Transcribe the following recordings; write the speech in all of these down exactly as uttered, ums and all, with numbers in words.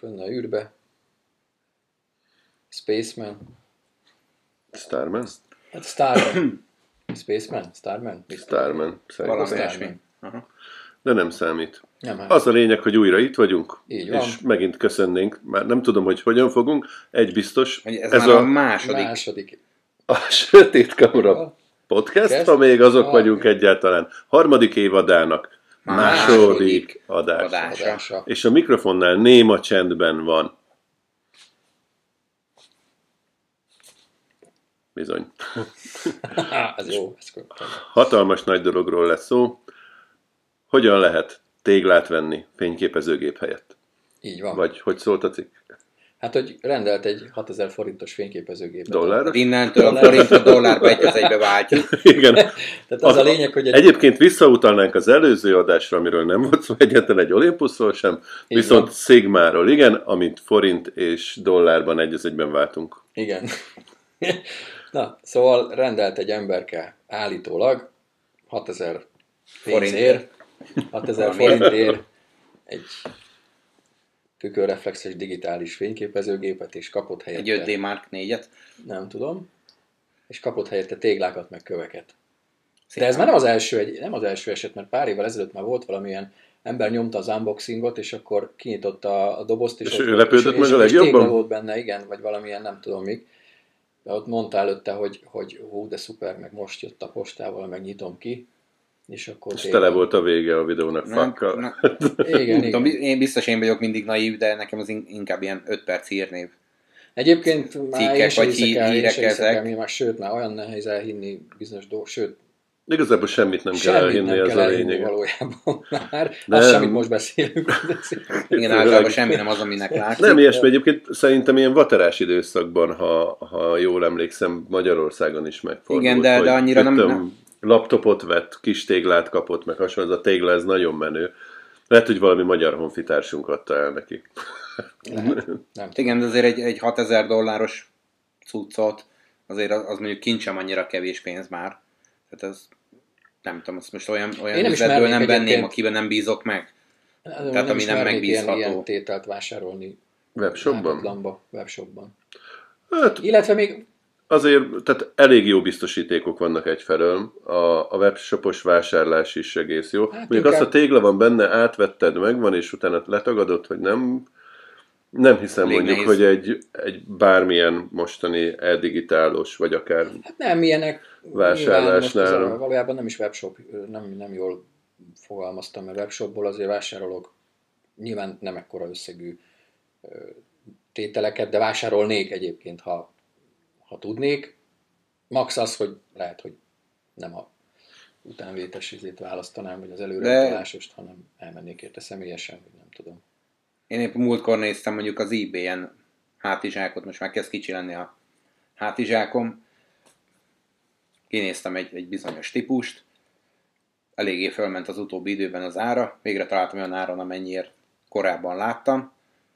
fönn a űrbe. Spaceman. Starman? Hát Starman. Spaceman? Starman? Starman. Valami Szerintem. ilyesmi. Aha. De nem számít. Nem, hát. Az a lényeg, hogy újra itt vagyunk, Így van. és megint köszönnénk. Már nem tudom, hogy hogyan fogunk. Egy biztos. Hogy ez, ez már a, a második. Második. a Sötét Kamara podcast, Kezd? ha még azok Ah. vagyunk egyáltalán. Harmadik évadának második, Második adása. adása. Adása. És a mikrofonnál néma csendben van. Bizony. Ez jó. Ez jó. Hatalmas nagy dologról lesz szó. Hogyan lehet téglát venni fényképezőgép helyett? Így van. Vagy hogy szólt a cikk? Hát, hogy rendelt egy hatezer forintos fényképezőgépet. Dollárra? Innentől a forint a dollárba egy az egybe váltjuk. Igen. Tehát az a lényeg, hogy egy... Egyébként visszautalnánk az előző adásra, amiről nem volt szó egyetlen egy Olympusról sem, Így viszont van. Sigmáról igen, amit forint és dollárban egy az egyben váltunk. Igen. Na, szóval rendelt egy emberke állítólag hatezer pénzért, hatezer forintért egy tükörreflexes digitális fényképezőgépet, és kapott helyette... Egy öt D Mark négyet. Nem tudom. És kapott helyette téglákat, meg köveket. De ez már nem az első, egy, nem az első eset, mert pár évvel ezelőtt már volt valamilyen ember nyomta az unboxingot, és akkor kinyitotta a dobozt, és, És ott ő volt- lepődött és, meg és, a és legjobban? tégla volt benne, igen, vagy valamilyen, nem tudom még. De ott mondta előtte, hogy, hogy hú, de szuper, meg most jött a postával, meg nyitom ki, és akkor És tégla. tele volt a vége a videónak Na, fakkal. na, Igen, tudom, igen. én biztos én vagyok mindig naív, de nekem az in- inkább ilyen öt perc hírnév. Egyébként már Cikkek én sem vagy hiszek hí- el, én hírek sem hiszek ezek. el, mi már, sőt, már olyan nehéz elhinni bizonyos dolgok, sőt, Igazából semmit nem kell semmit elhinni, nem ez kell a elhinni lényeg. valójában már. Nem. Az semmit most beszélünk. Igen, általában semmi nem az, aminek látszik. Nem ilyesmi, egyébként szerintem ilyen vaterás időszakban, ha, ha jól emlékszem, Magyarországon is megfordult. Igen, de- de hogy annyira nem- tudom, nem. laptopot vett, kis téglát kapott, meg hasonló, ez a tégla, ez nagyon menő. Lehet, hogy valami magyar honfitársunk adta el neki. Lehet. Nem Igen, de azért egy, egy hatezer dolláros cuccot, azért az, az mondjuk kincs sem annyira kevés pénz már. Tehát ez, nem tudom, azt most olyan, olyan Én nem üzletből ismernék nem venném, egyébként. akiben nem bízok meg. Tehát Tehát ami nem Ilyen, megbízható. ilyen tételt vásárolni Webshopban? ártatlanba, webshopban. Hát Illetve még azért, tehát elég jó biztosítékok vannak egyfelől. A, a webshopos vásárlás is egész jó. Hát Mondjuk inkább- azt a tégla van benne, átvetted, megvan, és utána letagadod, hogy nem... Nem hiszem Elég mondjuk, nehéz. hogy egy, egy bármilyen mostani e-digitálós, vagy akár... hát nem ilyenek. Vásárlásnál. nyilván most ez a- Valójában nem is webshop, nem, nem jól fogalmaztam, mert webshopból azért vásárolok nyilván nem ekkora összegű ö, tételeket, de vásárolnék egyébként, ha, ha tudnék. Max az, hogy lehet, hogy nem a utánvétes izét választanám, vagy az előreutolásost, hanem elmennék érte személyesen, vagy nem tudom. Én épp múltkor néztem mondjuk az eBay-en hátizsákot, most már kezd kicsi lenni a hátizsákom. Kinéztem egy, egy bizonyos típust, eléggé fölment az utóbbi időben az ára, végre találtam olyan áron, amennyiért korábban láttam.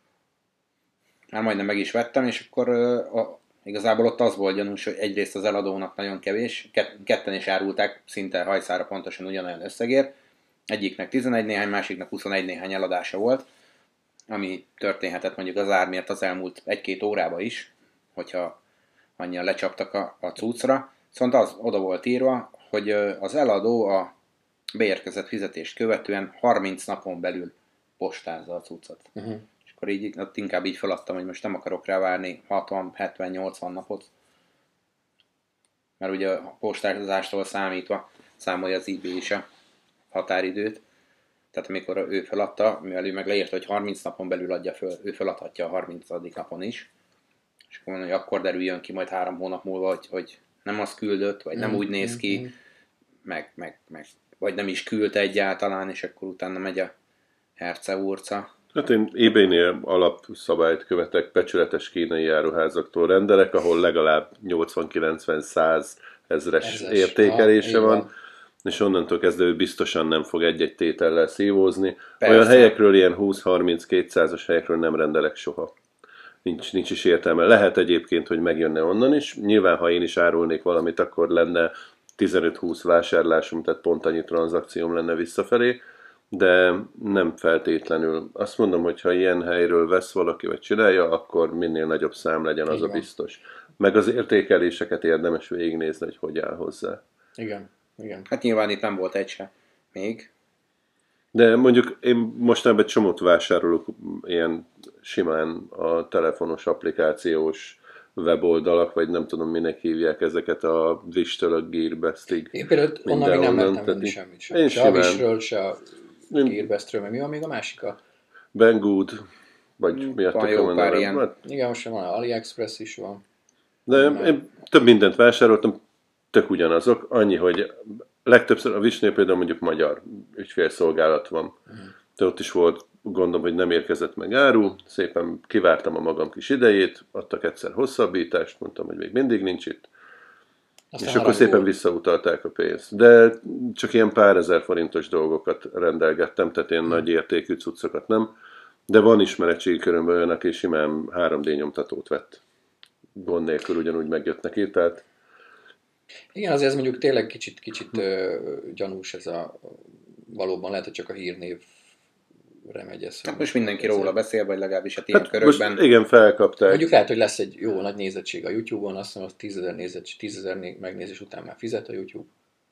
Már majdnem meg is vettem, és akkor uh, a, igazából ott az volt gyanús, hogy egyrészt az eladónak nagyon kevés, kett, ketten is árulták szinte hajszára pontosan ugyanolyan összegért, egyiknek tizenegy néhány, másiknak huszonegy néhány eladása volt, ami történhetett mondjuk az ár miatt az elmúlt egy-két órába is, hogyha annyian lecsaptak a, a cuccra. Viszont az oda volt írva, hogy az eladó a beérkezett fizetést követően harminc napon belül postázza a cuccot. Uh-huh. És akkor így, ott inkább így feladtam, hogy most nem akarok rá várni hatvan, hetven, nyolcvan napot. Mert ugye a postázástól számítva számolja az eBay is a határidőt. Tehát amikor ő feladta, mivel ő meg leírta, hogy harminc napon belül adja föl, ő feladhatja a harmincadik napon is. És akkor mondom, hogy akkor derüljön ki majd három hónap múlva, hogy, hogy nem az küldött, vagy nem Mm, úgy néz ki, mm, mm. meg, meg, meg, vagy nem is küldte egyáltalán, és akkor utána megy a herce-urca. Hát én eBay-nél alapszabályt követek, becsületes kínai áruházaktól rendelek, ahol legalább nyolcvan-kilencven-száz ezres Ezres. értékelése Ah, így van, van. és onnantól kezdve ő biztosan nem fog egy-egy tétellel szívózni. Persze. Olyan helyekről, ilyen húsz-harminc-kétszázas helyekről nem rendelek soha. Nincs, nincs is értelme. Lehet egyébként, hogy megjönne onnan is. Nyilván, ha én is árulnék valamit, akkor lenne tizenöt-húsz vásárlásom, tehát pont annyi tranzakcióm lenne visszafelé. de nem feltétlenül. Azt mondom, hogy ha ilyen helyről vesz valaki, vagy csinálja, akkor minél nagyobb szám legyen, az Így a van. biztos. Meg az értékeléseket érdemes végignézni, hogy hogy áll hozzá. Igen, igen. Hát nyilván itt nem volt egy se még. De mondjuk én mostanában egy csomót vásárolok ilyen simán a telefonos applikációs weboldalak, vagy nem tudom minek hívják ezeket a Wish-től a Gearbestig. Én például onnan még nem Mindenhonnan, mertem venni tehát semmit sem. én Se a simán. Wishről, se a Én- Gearbestről, mert mi van még a másik? A... Banggood, vagy Hmm, miatt van jó pár ilyen. Hát, Igen, most van AliExpress is van. de Nem. én több mindent vásároltam, tök ugyanazok, annyi, hogy legtöbbször a Wish-nél például mondjuk magyar ügyfélszolgálat van. De ott is volt gondom, hogy nem érkezett meg áru, szépen kivártam a magam kis idejét, adtak egyszer hosszabbítást, mondtam, hogy még mindig nincs itt, Aztán és akkor harangul. szépen visszautalták a pénzt. De csak ilyen pár ezer forintos dolgokat rendelgettem, tehát ilyen nagy értékű cuccokat nem. De van ismeretségi körömben olyan, aki simán három dé nyomtatót vett. Gond nélkül ugyanúgy megjött neki, tehát Igen, azért ez mondjuk tényleg kicsit, kicsit ö, gyanús ez a... Valóban lehet, hogy csak a hírnévre megy ez. Hát hogy- most mindenki ez- róla beszél, vagy legalábbis a ilyen hát körökben. most igen, felkapták. Mondjuk lehet, hogy lesz egy jó nagy nézettség a YouTube-on, azt mondom, hogy tízezer nézettség, tízezer megnézés után már fizet a YouTube.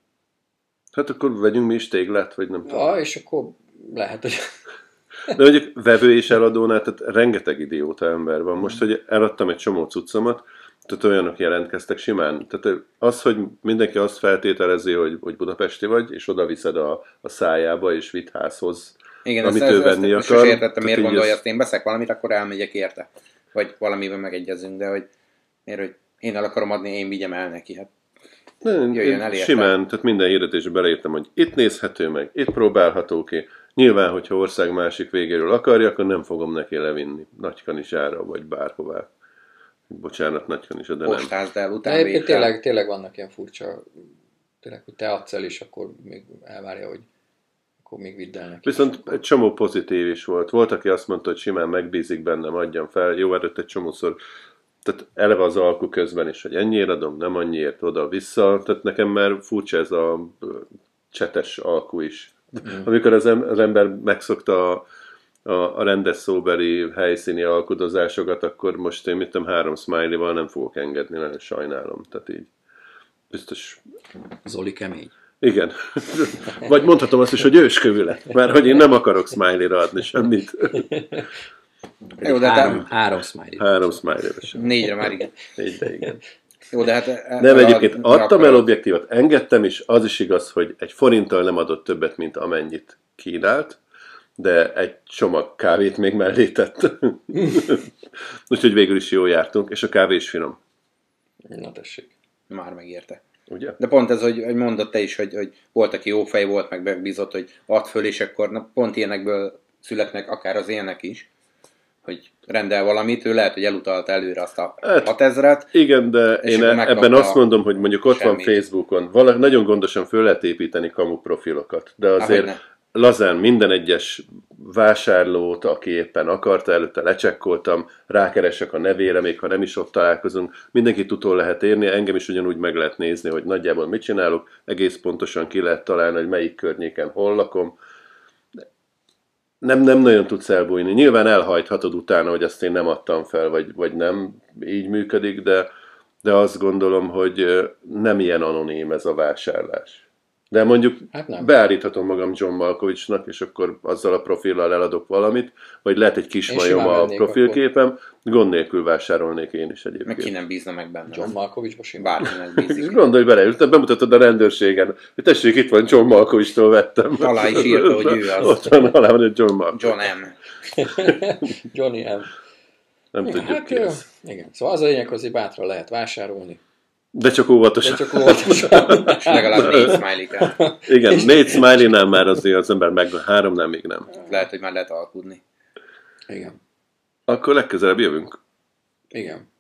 Hát akkor vegyünk mi is téglát, vagy nem tudom. Ja, és akkor lehet, hogy... De mondjuk vevő és eladónál, tehát rengeteg idióta ember van. Most, hogy eladtam egy csomó cuccomat, tehát olyanok jelentkeztek simán. Tehát az, hogy mindenki azt feltételezi, hogy, hogy budapesti vagy, és oda viszed a, a szájába, és vitt házhoz, Igen, amit ezt, ő ezt, venni ezt akar. sose értettem, Tehát miért így gondolja, ez- azt én veszek valamit, akkor elmegyek érte. Vagy valamiben megegyezünk, de hogy miért, hogy én el akarom adni, én vigyem el neki. Hát Nem, Jöjjön én el érte. simán, tehát minden hirdetésbe beleírtam, hogy itt nézhető meg, itt próbálható ki. Nyilván, hogyha ország másik végéről akarja, akkor nem fogom neki levinni Nagykanisára, vagy bárhová. Bocsánat, Nagykanisa, de nem. postázd el, De utána egyébként vétel. tényleg, tényleg vannak ilyen furcsa, tényleg, hogy te adsz el, és akkor még elvárja, hogy akkor még vidd el neki. Viszont egy csomó pozitív is volt. Volt, aki azt mondta, hogy simán megbízik bennem, adjam fel. Jó, előtt egy csomószor, tehát eleve az alku közben is, hogy ennyiért adom, nem annyiért, oda-vissza. Tehát nekem már furcsa ez a ö, csetes alku is. Mm. Amikor az, em- az ember megszokta a, a, a rendes szóbeli helyszíni alkudozásokat, akkor most én mit tudom, három smiley-val nem fogok engedni, nagyon sajnálom. Tehát így biztos. Zoli kemény. Igen. Vagy mondhatom azt is, hogy őskövű lett, mert hogy én nem akarok smiley-ra adni semmit. Jó, de három, hát, három smiley. Három smiley-re sem. négyre már igen. Így, de igen. Jó, de hát... e- Nem, e- egyébként a- adtam a- el objektívat, engedtem is, az is igaz, hogy egy forinttal nem adott többet, mint amennyit kínált, de egy csomag kávét még mellé tett. Úgyhogy végül is jól jártunk, és a kávé is finom. Na tessék. Már megérte. Ugye? De pont ez, hogy, hogy mondott te is, hogy, hogy volt, aki jó fej volt, meg megbízott, hogy add föl, és akkor na, pont ilyenekből születnek akár az ilyenek is, hogy rendel valamit, ő lehet, hogy elutalta előre azt a Hát, hatezret. Igen, de És én akkor e- megkapta ebben azt mondom, hogy mondjuk ott van semmit. Facebookon, valaki nagyon gondosan föl lehet építeni kamu profilokat, de azért Ahogyne. lazán minden egyes vásárlót, aki éppen akarta, előtte lecsekkoltam, rákeresek a nevére, még ha nem is ott találkozunk, mindenkit utol lehet érni, engem is ugyanúgy meg lehet nézni, hogy nagyjából mit csinálok, egész pontosan ki lehet találni, hogy melyik környéken hol lakom. Nem, nem nagyon tudsz elbújni. Nyilván elhajthatod utána, hogy azt én nem adtam fel, vagy, vagy nem így működik, de, de azt gondolom, hogy ö, nem ilyen anonim ez a vásárlás. De mondjuk Hát nem. beállíthatom magam John Malkovichnak, és akkor azzal a profillal eladok valamit, vagy lehet egy kis Én majom simán a vennék profilképem, gond nélkül vásárolnék én is Meg ki egyébként. nem bízna meg benne. John Malkovichba simán. Bárkinek bízik. Gondolj bele, te bemutatod a rendőrségen, hogy tessék, itt van John Malkovichtól vettem. Alá is írta, hogy ő az. Ott van, alá van egy John Malkovich. John M. Johnny M. Nem Igen, tudjuk hát, ki ö, ez. igen. Szóval az a lényeg, hogy bátran lehet vásárolni. De csak De óvatosan. csak óvatosan. És legalább négy smiley kell. Igen, négy smiley-nál már azért az ember meg, háromnál még nem. Lehet, hogy már lehet alkudni. Igen. Akkor legközelebb jövünk. Igen.